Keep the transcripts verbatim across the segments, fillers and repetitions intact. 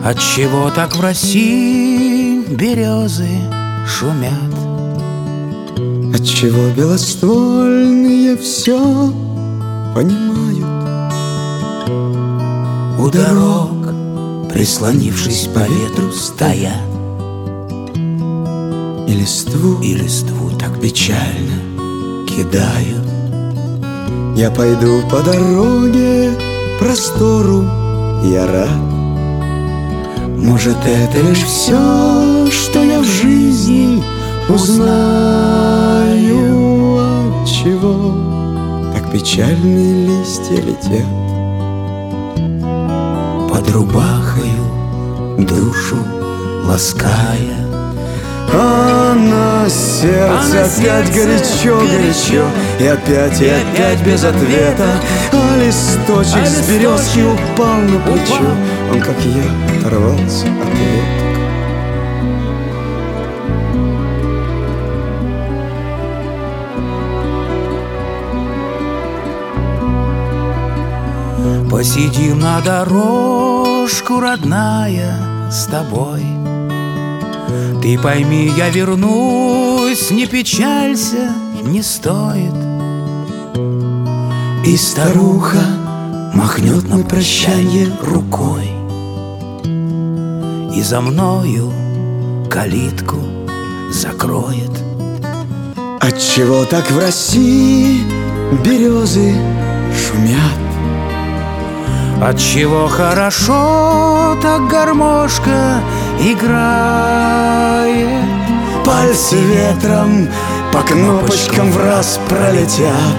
Отчего так в России березы шумят? Отчего белоствольные все понимают? У дорог, прислонившись по ветру, стоят, И листву, и листву так печально кидают. я пойду по дороге простору, я рад. Может, это лишь все, что я в жизни узнаю. Отчего так печальные листья летят Под рубахою душу лаская. А на сердце А на опять сердце горячо-горячо, и опять, и опять без ответа. А листочек А с березки листочек упал на плечо. упал. Он, как я, оторвался от веток. Посидим на дорожку, родная, с тобой. Ты пойми, я вернусь, не печалься, не стоит. И старуха махнет на прощанье рукой, и за мною калитку закроет. Отчего так в России березы шумят? Отчего хорошо так гармошка играет? Пальцы ветром по кнопочкам в раз пролетят,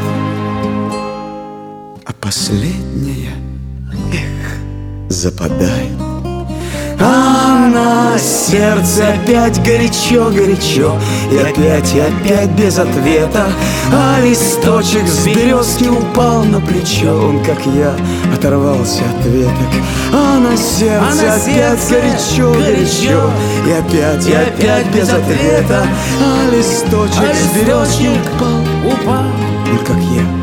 а последняя, эх, западает. А на сердце опять горячо-горячо, и опять, и опять без ответа. А листочек с березки упал на плечо. Он, как я, оторвался от веток. А на сердце, А на опять сердце горячо-горячо, и опять, и опять без ответа. А листочек А с березки листочек упал. упал. Он, как я,